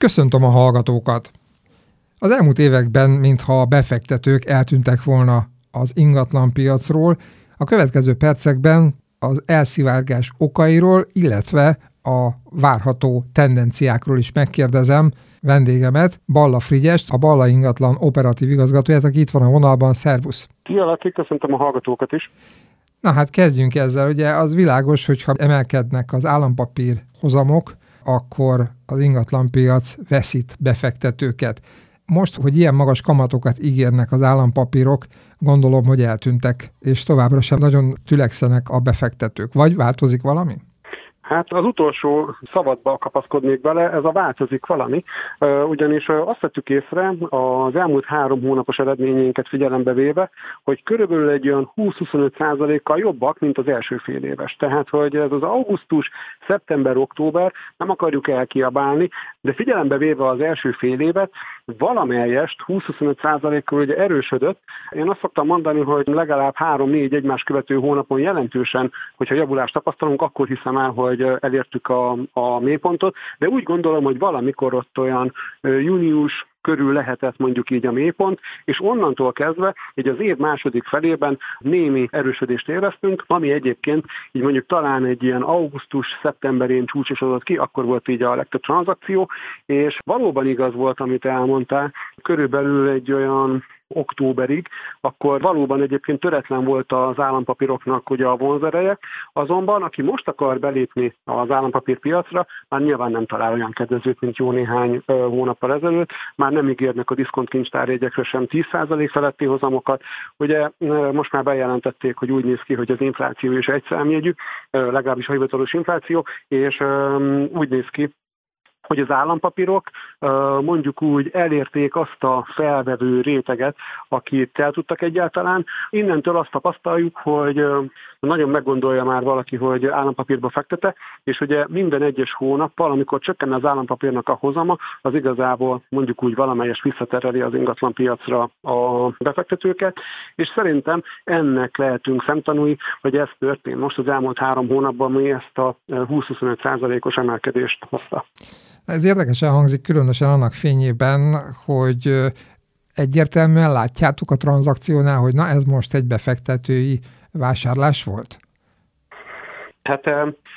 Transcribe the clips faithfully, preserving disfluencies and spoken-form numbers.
Köszöntöm a hallgatókat! Az elmúlt években, mintha a befektetők eltűntek volna az ingatlanpiacról, a következő percekben az elszivárgás okairól, illetve a várható tendenciákról is megkérdezem vendégemet, Balla Frigyest, a Balla Ingatlan operatív igazgatóját, aki itt van a vonalban. Szervusz! Szia, Laci, köszöntöm a hallgatókat is! Na hát kezdjünk ezzel. Ugye az világos, hogyha emelkednek az állampapír hozamok, akkor az ingatlanpiac veszít befektetőket. Most, hogy ilyen magas kamatokat ígérnek az állampapírok, gondolom, hogy eltűntek, és továbbra sem nagyon tülekszenek a befektetők. Vagy változik valami? Hát az utolsó szabadba kapaszkodnék bele, ez a változik valami, ugyanis azt vettük észre az elmúlt három hónapos eredményeinket figyelembe véve, hogy körülbelül egy olyan húsz-huszonöt százalékkal jobbak, mint az első fél éves. Tehát, hogy ez az augusztus, szeptember, október, nem akarjuk elkiabálni, de figyelembe véve az első fél évet, valamelyest húsz-huszonöt százalékkal ugye erősödött. Én azt szoktam mondani, hogy legalább három-négy egymás követő hónapon jelentősen, hogyha javulást tapasztalunk, akkor hiszem el, hogy elértük a, a mélypontot, de úgy gondolom, hogy valamikor ott olyan június körül lehetett mondjuk így a mélypont, és onnantól kezdve, így az év második felében némi erősödést éreztünk, ami egyébként így mondjuk talán egy ilyen augusztus-szeptemberén csúcsosodott ki, akkor volt így a legtöbb tranzakció, és valóban igaz volt, amit elmondtál, körülbelül egy olyan októberig, akkor valóban egyébként töretlen volt az állampapíroknak ugye a vonzereje, azonban aki most akar belépni az állampapírpiacra, már nyilván nem talál olyan kedvezőt, mint jó néhány hónappal ezelőtt, már nem ígérnek a diszkontkincstárjegyekre sem tíz százalék feletti hozamokat. Ugye most már bejelentették, hogy úgy néz ki, hogy az infláció is egyszámjegyű, legalábbis a hivatalos infláció, és úgy néz ki, hogy az állampapírok mondjuk úgy elérték azt a felvevő réteget, akit el tudtak egyáltalán. Innentől azt tapasztaljuk, hogy nagyon meggondolja már valaki, hogy állampapírba fektete, és ugye minden egyes hónappal, amikor csökkenne az állampapírnak a hozama, az igazából mondjuk úgy valamelyes visszatereli az ingatlanpiacra a befektetőket, és szerintem ennek lehetünk szemtanúi, hogy ez történt most az elmúlt három hónapban, mi ezt a húsz-huszonöt százalékos emelkedést hozta. Ez érdekesen hangzik, különösen annak fényében, hogy egyértelműen látjátok a tranzakciónál, hogy na ez most egy befektetői vásárlás volt? Hát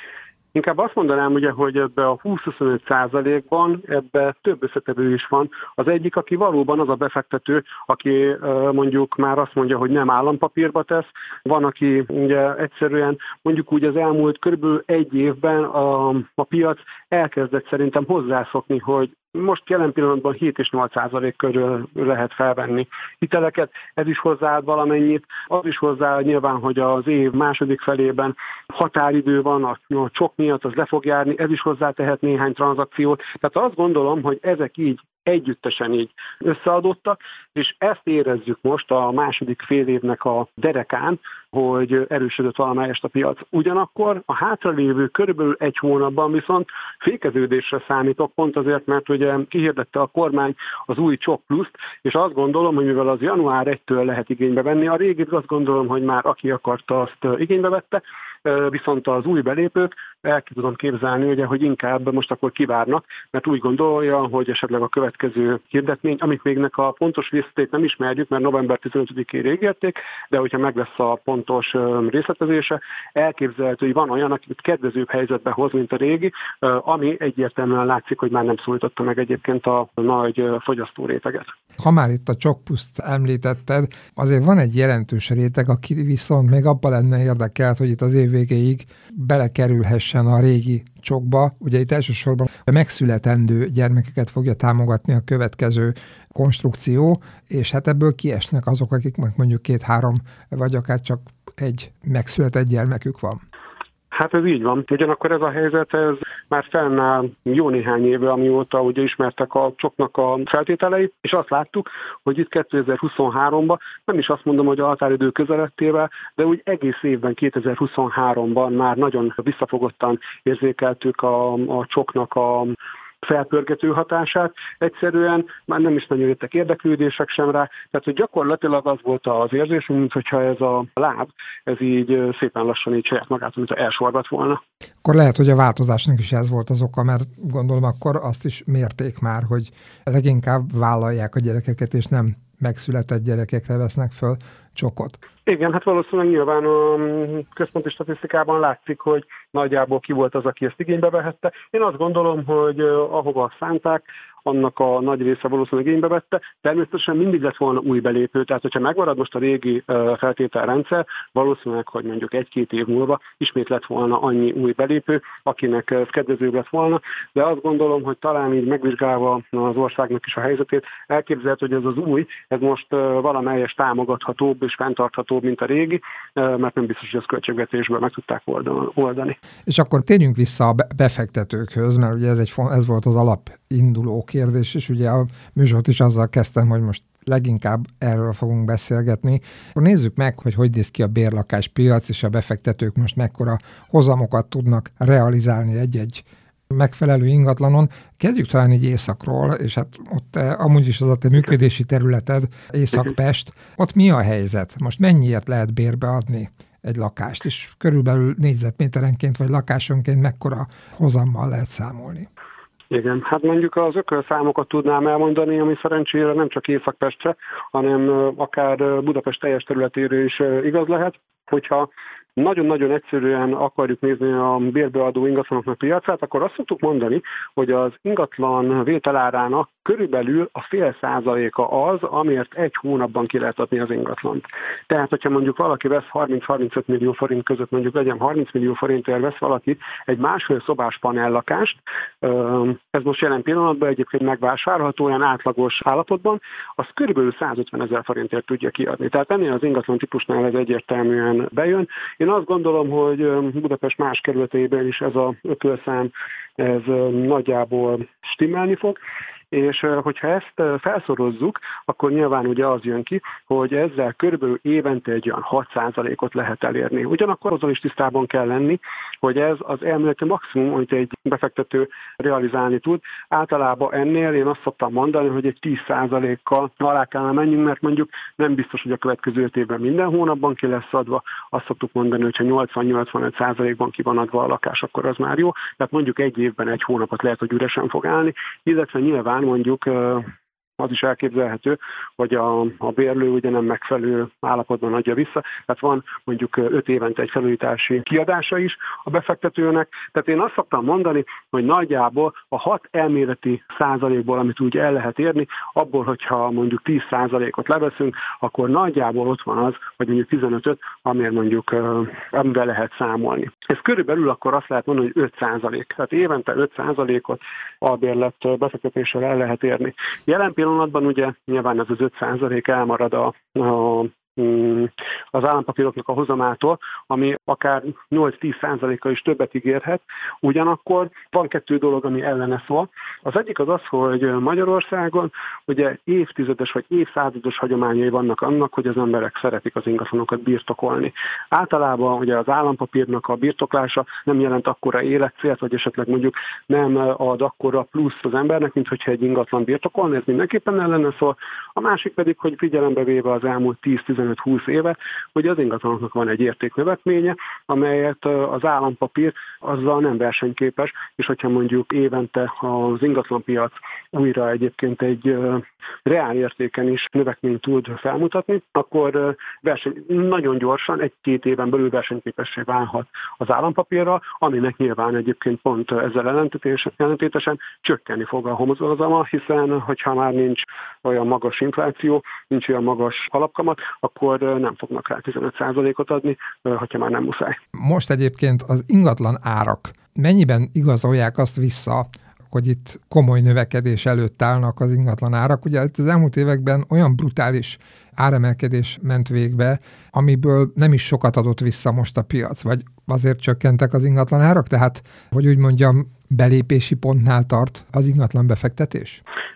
inkább azt mondanám, ugye, hogy ebbe a húsz-huszonöt százalékban ebbe több összetevő is van. Az egyik, aki valóban az a befektető, aki mondjuk már azt mondja, hogy nem állampapírba tesz. Van, aki ugye egyszerűen mondjuk úgy az elmúlt körülbelül egy évben a, a piac elkezdett szerintem hozzászokni, hogy most jelen pillanatban hét és nyolc százalék körül lehet felvenni hiteleket, ez is hozzáad valamennyit, az is hozzá nyilván, hogy az év második felében határidő van, a, a csok miatt az le fog járni, ez is hozzátehet néhány tranzakciót. Tehát azt gondolom, hogy ezek így együttesen így összeadottak, és ezt érezzük most a második fél évnek a derekán, hogy erősödött valamelyest a piac. Ugyanakkor a hátralévő körülbelül egy hónapban viszont fékeződésre számítok, pont azért, mert ugye kihirdette a kormány az új csok pluszt, és azt gondolom, hogy mivel az január elsejétől lehet igénybe venni, a régit azt gondolom, hogy már aki akarta, azt igénybe vette, viszont az új belépők el ki tudom képzelni, ugye, hogy inkább most akkor kivárnak, mert úgy gondolja, hogy esetleg a következő hirdetmény, amit mégnek a pontos részletét nem ismerjük, mert november tizenötödikére ígérték, de hogyha meg lesz a pontos részletezése, elképzelhető, hogy van olyan, akit kedvezőbb helyzetbe hoz, mint a régi, ami egyértelműen látszik, hogy már nem szólította meg egyébként a nagy fogyasztóréteget. Ha már itt a csokpluszt említetted, azért van egy jelentős réteg, aki viszont még abban lenne érdekelt, hogy itt az év végéig belekerülhessen a régi csokba. Ugye itt elsősorban a megszületendő gyermekeket fogja támogatni a következő konstrukció, és hát ebből kiesnek azok, akik mondjuk két-három, vagy akár csak egy megszületett gyermekük van. Hát ez így van. Ugyanakkor ez a helyzet, ez már fennáll jó néhány éve, amióta ugye ismertek a csoknak a feltételeit, és azt láttuk, hogy itt kétezer-huszonháromban, nem is azt mondom, hogy a határidő közelettével, de úgy egész évben kétezer-huszonháromban már nagyon visszafogottan érzékeltük a, a csoknak a felpörgető hatását, egyszerűen már nem is nagyon jöttek érdeklődések sem rá, tehát hogy gyakorlatilag az volt az érzésünk, mintha ez a láb, ez így szépen lassan így saját magától, mintha elsorvadt volna. Akkor lehet, hogy a változásnak is ez volt az oka, mert gondolom akkor azt is mérték már, hogy leginkább vállalják a gyerekeket, és nem megszületett gyerekekre vesznek föl csokot. Igen, hát valószínűleg nyilván a központi statisztikában látszik, hogy nagyjából ki volt az, aki ezt igénybe vehette. Én azt gondolom, hogy ahova szánták, annak a nagy része valószínűleg igénybe vette. Természetesen mindig lett volna új belépő, tehát hogyha megmarad most a régi feltételrendszer, valószínűleg, hogy mondjuk egy-két év múlva ismét lett volna annyi új belépő, akinek ez kedvezőbb lett volna, de azt gondolom, hogy talán így megvizsgálva az országnak is a helyzetét, elképzelhető, hogy ez az új, ez most valamelyes támogathatóbb és fenntarthatóbb, mint a régi, mert nem biztos, hogy ezt költségvetésből meg tudták oldani. És akkor térjünk vissza a befektetőkhöz, mert ugye ez, egy, ez volt az alapinduló kérdés, és ugye a műsort is azzal kezdtem, hogy most leginkább erről fogunk beszélgetni. Akkor nézzük meg, hogy hogy néz ki a bérlakáspiac, és a befektetők most mekkora hozamokat tudnak realizálni egy-egy megfelelő ingatlanon. Kezdjük talán így északról, és hát ott amúgy is az a te működési területed, Észak-Pest. Ott mi a helyzet? Most mennyiért lehet bérbe adni egy lakást, és körülbelül négyzetméterenként vagy lakásonként mekkora hozammal lehet számolni? Igen, hát mondjuk az ökölszámokat tudnám elmondani, ami szerencsére nem csak Észak-Pestre, hanem akár Budapest teljes területére is igaz lehet, hogyha nagyon-nagyon egyszerűen akarjuk nézni a bérbeadó ingatlanoknak piacát, akkor azt szoktuk mondani, hogy az ingatlan vételárának körülbelül a fél százaléka az, amiért egy hónapban ki lehet adni az ingatlant. Tehát, hogyha mondjuk valaki vesz harminc-harmincöt millió forint között, mondjuk legyen harminc millió forintért vesz valaki egy másfél szobás panellakást, ez most jelen pillanatban egyébként megvásárolható olyan átlagos állapotban, az körülbelül százötven ezer forintért tudja kiadni. Tehát ennél az ingatlan típusnál ez egyértelműen bejön. Én azt gondolom, hogy Budapest más kerületeiben is ez a ökölszám, ez nagyjából stimmelni fog, és hogyha ezt felszorozzuk, akkor nyilván ugye az jön ki, hogy ezzel körülbelül évente egy olyan hat százalékot lehet elérni. Ugyanakkor azon is tisztában kell lenni, hogy ez az elméleti maximum, amit egy befektető realizálni tud. Általában ennél én azt szoktam mondani, hogy egy tíz százalékkal alá kellene menjünk, mert mondjuk nem biztos, hogy a következő öt évben minden hónapban ki lesz adva. Azt szoktuk mondani, hogy ha nyolcvan-nyolcvanöt százalékban ki van adva a lakás, akkor az már jó. Tehát mondjuk egy évben egy hónapot lehet, hogy üresen fog állni, illetve nyilván mondjuk az is elképzelhető, hogy a, a bérlő ugye nem megfelelő állapotban adja vissza. Tehát van mondjuk öt évente egy felújítási kiadása is a befektetőnek. Tehát én azt szoktam mondani, hogy nagyjából a hat elméleti százalékból, amit úgy el lehet érni, abból, hogyha mondjuk tíz százalékot leveszünk, akkor nagyjából ott van az, vagy mondjuk tizenötöt, amiért mondjuk amivel lehet számolni. Ez körülbelül akkor azt lehet mondani, hogy öt százalék. Tehát évente öt százalékot albérlet befektetéssel el lehet érni. Jelen pillanatban ugye nyilván ez az öt százalék elmarad a, a az állampapíroknak a hozamától, ami akár nyolc-tíz százalékkal is többet ígérhet. Ugyanakkor van kettő dolog, ami ellene szól. Az egyik az az, hogy Magyarországon ugye évtizedes vagy évszázados hagyományai vannak annak, hogy az emberek szeretik az ingatlanokat birtokolni. Általában ugye az állampapírnak a birtoklása nem jelent akkora életcélt, vagy esetleg mondjuk nem ad akkora plusz az embernek, mint hogyha egy ingatlan birtokolni, ez mindenképpen ellene szól. A másik pedig, hogy figyelembe véve az elmúlt tíz-tizenöt-húsz éve, hogy az ingatlanoknak van egy értéknövekménye, amelyet az állampapír azzal nem versenyképes, és hogyha mondjuk évente az ingatlanpiac újra egyébként egy reál értéken is növekményt tud felmutatni, akkor verseny, nagyon gyorsan, egy-két éven belül versenyképessé válhat az állampapírra, aminek nyilván egyébként pont ezzel ellentétesen csökkenni fog a hozama, hiszen hogyha már nincs olyan magas infláció, nincs olyan magas alapkamat, akkor nem fognak rá tizenöt százalékot adni, hogyha már nem muszáj. Most egyébként az ingatlan árak mennyiben igazolják azt vissza, hogy itt komoly növekedés előtt állnak az ingatlan árak? Ugye itt az elmúlt években olyan brutális áremelkedés ment végbe, amiből nem is sokat adott vissza most a piac, vagy azért csökkentek az ingatlan árak? Tehát, hogy úgy mondjam, belépési pontnál tart az ingatlan befektetés?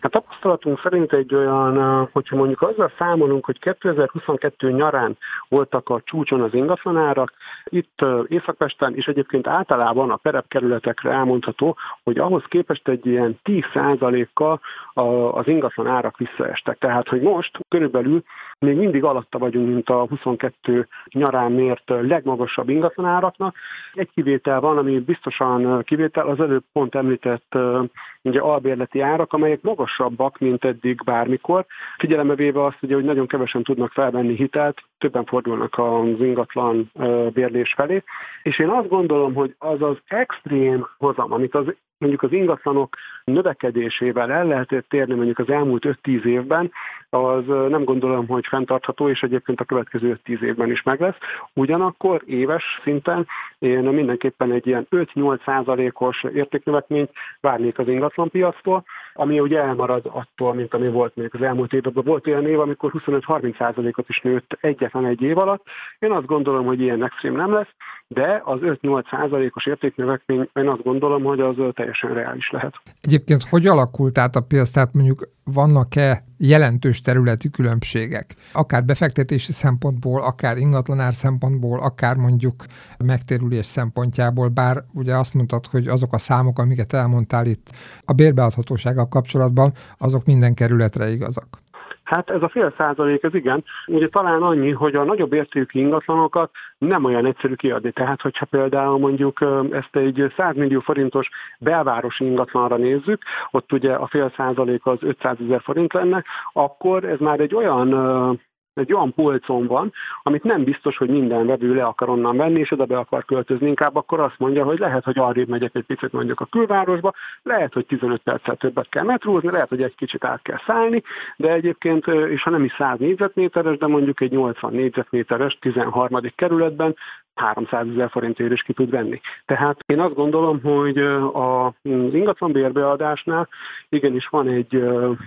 A tapasztalatunk szerint egy olyan, hogyha mondjuk azzal számolunk, hogy kétezer-huszonkettő nyarán voltak a csúcson az ingatlanárak, itt Észak-Pesten és egyébként általában a perepkerületekre elmondható, hogy ahhoz képest egy ilyen tíz százalékkal az ingatlan árak visszaestek. Tehát, hogy most körülbelül még mindig alatta vagyunk, mint a huszonkettő nyarán mért legmagasabb ingatlanáraknak. Egy kivétel van, ami biztosan kivétel, az előbb pont említett ugye albérleti árak, amelyek magasabbak, mint eddig bármikor. Figyelembe véve azt, ugye, hogy nagyon kevesen tudnak felvenni hitelt, többen fordulnak az ingatlan bérlés felé. És én azt gondolom, hogy az az extrém hozam, amit az mondjuk az ingatlanok növekedésével el lehetett érni mondjuk az elmúlt öt-tíz évben, az nem gondolom, hogy fenntartható, és egyébként a következő öt-tíz évben is meg lesz. Ugyanakkor éves szinten én mindenképpen egy ilyen öt-nyolc százalékos értéknövekményt várnék az ingatlanpiactól, ami ugye elmarad attól, mint ami volt még az elmúlt években. Volt olyan év, amikor huszonöt-harminc százalékot is nőtt egyetlen egy év alatt. Én azt gondolom, hogy ilyen extrém nem lesz, de az öt-nyolc százalékos értéknövekmény, én azt gondolom, hogy az teljesen reális lehet. Egyébként hogy alakult át a piac? Tehát mondjuk vannak-e jelentős területi különbségek? Akár befektetési szempontból, akár ingatlanár szempontból, akár mondjuk megtérülés szempontjából, bár ugye azt mondtad, hogy azok a számok, amiket elmondtál itt a bérbeadhatósággal kapcsolatban, azok minden kerületre igazak. Hát ez a fél százalék, ez igen. Ugye talán annyi, hogy a nagyobb értékű ingatlanokat nem olyan egyszerű kiadni. Tehát, hogyha például mondjuk ezt egy száz millió forintos belvárosi ingatlanra nézzük, ott ugye a fél százalék az ötszázezer forint lenne, akkor ez már egy olyan egy olyan polcon van, amit nem biztos, hogy minden vevő le akar onnan venni, és oda be akar költözni, inkább akkor azt mondja, hogy lehet, hogy arrébb megyek egy picit mondjuk a külvárosba, lehet, hogy tizenöt perccel többet kell metrózni, lehet, hogy egy kicsit át kell szállni, de egyébként, és ha nem is száz négyzetméteres, de mondjuk egy nyolcvan négyzetméteres tizenharmadik kerületben háromszázezer forintért is ki tud venni. Tehát én azt gondolom, hogy az ingatlan bérbeadásnál igenis van egy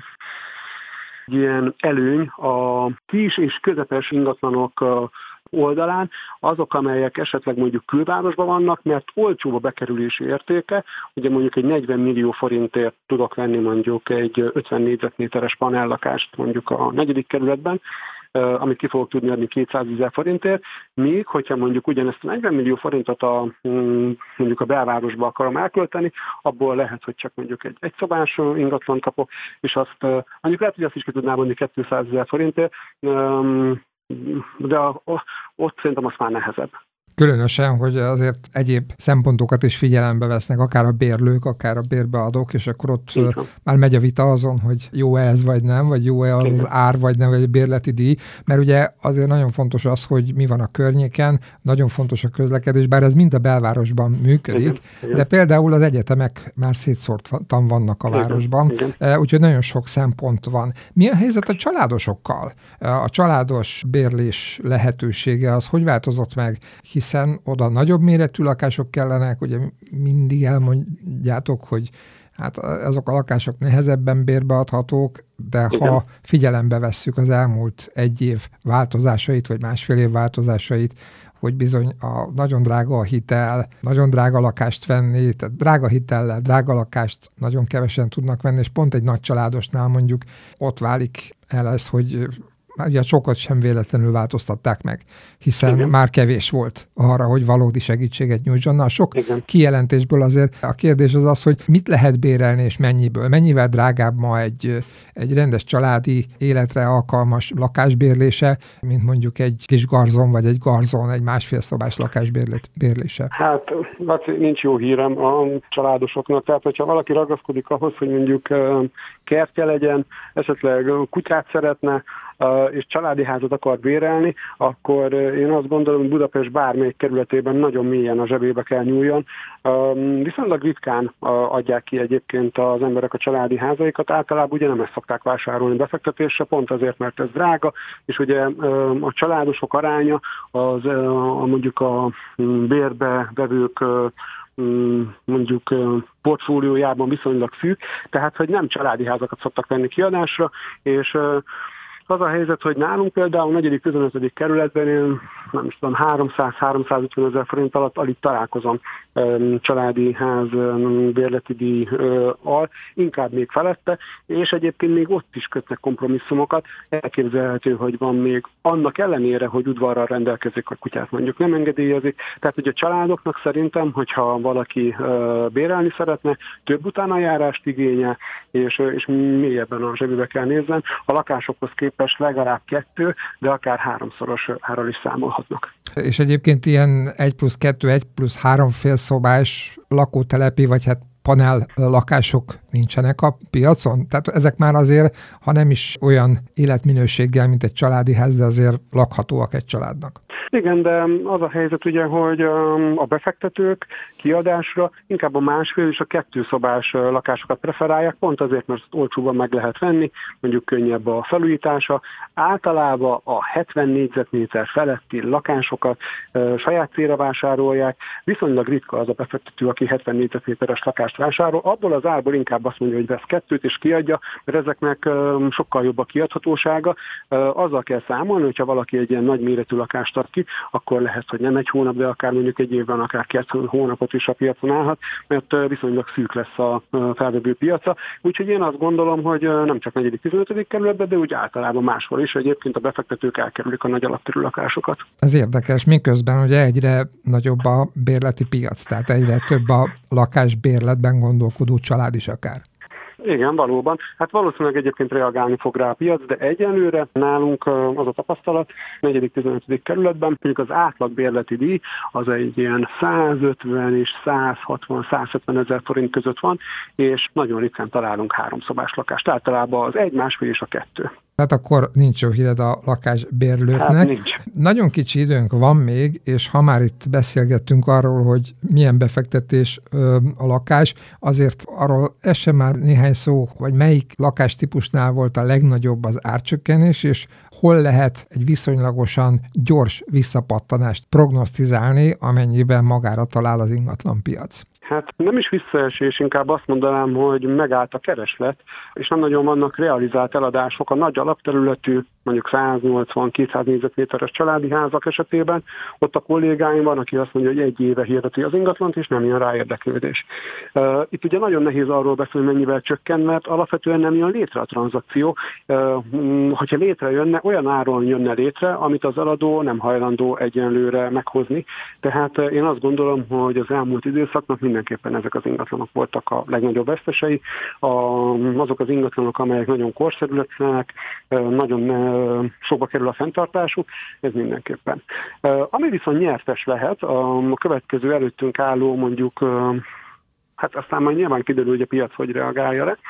ilyen előny a kis és közepes ingatlanok oldalán, azok, amelyek esetleg mondjuk külvárosban vannak, mert olcsóbb a bekerülési értéke, ugye mondjuk egy negyven millió forintért tudok venni mondjuk egy ötven négyzetméteres panellakást mondjuk a negyedik kerületben, amit ki fogok tudni adni kétszázezer forintért, míg, hogyha mondjuk ugyanezt a negyven millió forintot a, mondjuk a belvárosba akarom elkölteni, abból lehet, hogy csak mondjuk egy egyszobás ingatlan kapok, és azt mondjuk lehet, hogy azt is ki tudnám adni kétszázezer forintért, de ott szerintem az már nehezebb. Különösen, hogy azért egyéb szempontokat is figyelembe vesznek, akár a bérlők, akár a bérbeadók, és akkor ott már megy a vita azon, hogy jó-e ez vagy nem, vagy jó-e az, az ár vagy nem, vagy a bérleti díj, mert ugye azért nagyon fontos az, hogy mi van a környéken, nagyon fontos a közlekedés, bár ez mind a belvárosban működik, igen, de igen. Például az egyetemek már szétszórtan vannak a városban, igen, igen. Úgyhogy nagyon sok szempont van. Mi a helyzet a családosokkal? A családos bérlés lehetősége az hogy változott meg? Hiszen oda nagyobb méretű lakások kellenek, ugye mindig elmondjátok, hogy hát azok a lakások nehezebben bérbeadhatók, de igen. Ha figyelembe vesszük az elmúlt egy év változásait, vagy másfél év változásait, hogy bizony a nagyon drága a hitel, nagyon drága lakást venni, tehát drága hitellel, drága lakást nagyon kevesen tudnak venni, és pont egy nagy családosnál mondjuk ott válik el ez, hogy ugye sokat sem véletlenül változtatták meg, hiszen igen. Már kevés volt arra, hogy valódi segítséget nyújtson. Na, sok igen. Kijelentésből azért a kérdés az az, hogy mit lehet bérelni és mennyiből. Mennyivel drágább ma egy, egy rendes családi életre alkalmas lakásbérlése, mint mondjuk egy kis garzon, vagy egy garzon, egy másfél szobás lakásbérlése? Hát, nincs jó hírem a családosoknak. Tehát, hogyha valaki ragaszkodik ahhoz, hogy mondjuk kertje legyen, esetleg kutyát szeretne, és családi házat akar bérelni, akkor én azt gondolom, hogy Budapest bármelyik kerületében nagyon mélyen a zsebébe kell nyúljon. Viszonylag ritkán adják ki egyébként az emberek a családi házaikat, általában ugye nem ezt szokták vásárolni befektetésre, pont azért, mert ez drága, és ugye a családosok aránya az mondjuk a bérbe vevők mondjuk portfóliójában viszonylag szűk, tehát hogy nem családi házakat szoktak venni kiadásra, és az a helyzet, hogy nálunk például a negyedik tizenötödik kerületben én nem is tudom, háromszáz-háromszázötven ezer forint alatt alig találkozom családi ház bérleti díjjal, inkább még felette, és egyébként még ott is kötnek kompromisszumokat. Elképzelhető, hogy van még annak ellenére, hogy udvarral rendelkezik, a kutyát mondjuk nem engedélyezik. Tehát ugye a családoknak szerintem, hogyha valaki bérelni szeretne, több utánajárást igényel, és, és mélyebben a zsebébe kell nézzen. A lakásokhoz képest legalább kettő, de akár háromszoros árral is számolhatnak. És egyébként ilyen egy plusz kettő, egy plusz három félszobás lakótelepi, vagy hát panel lakások nincsenek a piacon? Tehát ezek már azért, ha nem is olyan életminőséggel, mint egy családi ház, de azért lakhatóak egy családnak. Igen, de az a helyzet ugye, hogy a befektetők kiadásra inkább a másfél és a kettőszobás lakásokat preferálják, pont azért, mert olcsóban meg lehet venni, mondjuk könnyebb a felújítása. Általában a hetven négyzetméter feletti lakásokat saját célra vásárolják, viszonylag ritka az a befektető, aki hetven négyzetméteres lakást vásárol, abból az árból inkább azt mondja, hogy vesz kettőt és kiadja, mert ezeknek sokkal jobb a kiadhatósága. Azzal kell számolni, hogyha valaki egy ilyen nagy méretű lakást ad ki, akkor lehet, hogy nem egy hónap, de akár mondjuk egy évben, akár két hónapot is a piacon állhat, mert viszonylag szűk lesz a felvevő piaca. Úgyhogy én azt gondolom, hogy nem csak negyedik tizenötödik kerületben, de úgy általában máshol is egyébként a befektetők elkerülik a nagy alapterű lakásokat. Ez érdekes, miközben ugye egyre nagyobb a bérleti piac, tehát egyre több a lakásbérletben gondolkodó család is akár. Igen, valóban. Hát valószínűleg egyébként reagálni fog rá a piac, de egyenlőre nálunk az a tapasztalat, negyedik tizenötödik kerületben, mondjuk az átlagbérleti díj az egy ilyen százötven és százhatvan-százhetven ezer forint között van, és nagyon ritkán találunk háromszobás lakást. Általában az egy, másfél és a kettő. Tehát akkor nincs jó híred a lakásbérlőknek. Hát nincs. Nagyon kicsi időnk van még, és ha már itt beszélgettünk arról, hogy milyen befektetés ö, a lakás, azért arról essen már néhány szó, hogy melyik lakástípusnál volt a legnagyobb az árcsökkenés, és hol lehet egy viszonylagosan gyors visszapattanást prognosztizálni, amennyiben magára talál az ingatlanpiac. Hát nem is visszaesés, inkább azt mondanám, hogy megállt a kereslet, és nem nagyon vannak realizált eladások a nagy alapterületű, mondjuk száznyolcvan-kétszáz négyzetméteres családi házak esetében. Ott a kollégáim van, aki azt mondja, hogy egy éve hirdeti az ingatlant, és nem jön rá érdeklődés. Itt ugye nagyon nehéz arról beszélni, mennyivel csökken, mert alapvetően nem jön létre a tranzakció. Hogyha létrejönne, olyan áron jönne létre, amit az eladó nem hajlandó egyenlőre meghozni. Tehát én azt gondolom, hogy az elmúlt időszaknak mindenképpen ezek az ingatlanok voltak a legnagyobb vesztesei. Azok az ingatlanok, amelyek nagyon korszerűek, nagyon sokba kerül a fenntartásuk, ez mindenképpen. Ami viszont nyertes lehet, a következő előttünk álló mondjuk, hát aztán majd nyilván kiderül, hogy a piac hogy reagálja le,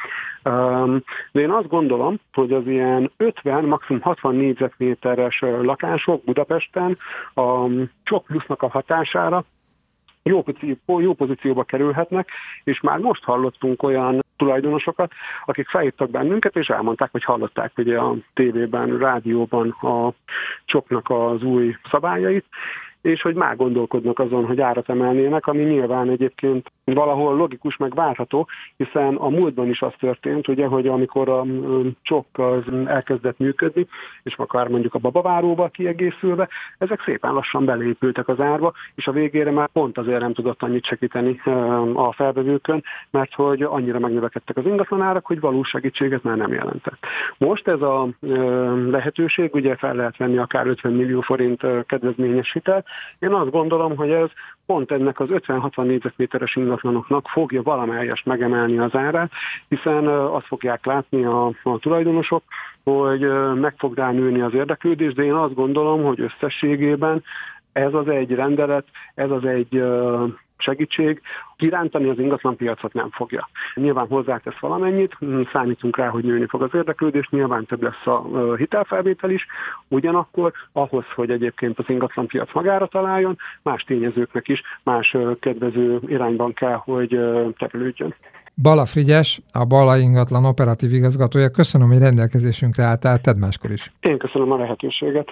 de én azt gondolom, hogy az ilyen ötven, maximum hatvan négyzetméteres lakások Budapesten a csok plusznak a hatására Jó, jó pozícióba kerülhetnek, és már most hallottunk olyan tulajdonosokat, akik felhívtak bennünket, és elmondták, hogy hallották ugye a tévében, rádióban a csoknak az új szabályait, és hogy már gondolkodnak azon, hogy árat emelnének, ami nyilván egyébként valahol logikus, meg várható, hiszen a múltban is az történt, ugye, hogy amikor a csok az elkezdett működni, és akár mondjuk a babaváróba kiegészülve, ezek szépen lassan beleépültek az árba, és a végére már pont azért nem tudott annyit segíteni a felvevőkön, mert hogy annyira megnövekedtek az ingatlanárak, hogy valós segítséget már nem jelentett. Most ez a lehetőség, ugye fel lehet venni akár ötven millió forint kedvezményes hitelt. Én azt gondolom, hogy ez pont ennek az ötven-hatvan négyzetméteres ingatlanoknak fogja valamelyest megemelni az árát, hiszen azt fogják látni a, a tulajdonosok, hogy meg fog rá nőni az érdeklődés, de én azt gondolom, hogy összességében ez az egy rendelet, ez az egy segítség, kirántani az ingatlanpiacot nem fogja. Nyilván hozzátesz valamennyit, számítunk rá, hogy nőni fog az érdeklődés, nyilván több lesz a hitelfelvétel is, ugyanakkor ahhoz, hogy egyébként az ingatlanpiac magára találjon, más tényezőknek is más kedvező irányban kell, hogy terülődjön. Balla Frigyes, a Balla ingatlan operatív igazgatója. Köszönöm, hogy rendelkezésünkre álltál, tedd máskor is. Én köszönöm a lehetőséget.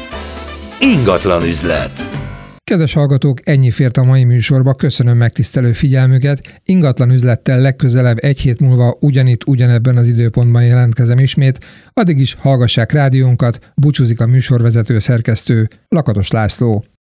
Ingatlan üzlet. Kedves hallgatók, ennyi fért a mai műsorba, köszönöm megtisztelő figyelmüket. Ingatlan üzlettel legközelebb egy hét múlva ugyanitt, ugyanebben az időpontban jelentkezem ismét. Addig is hallgassák rádiónkat, búcsúzik a műsorvezető szerkesztő Lakatos László.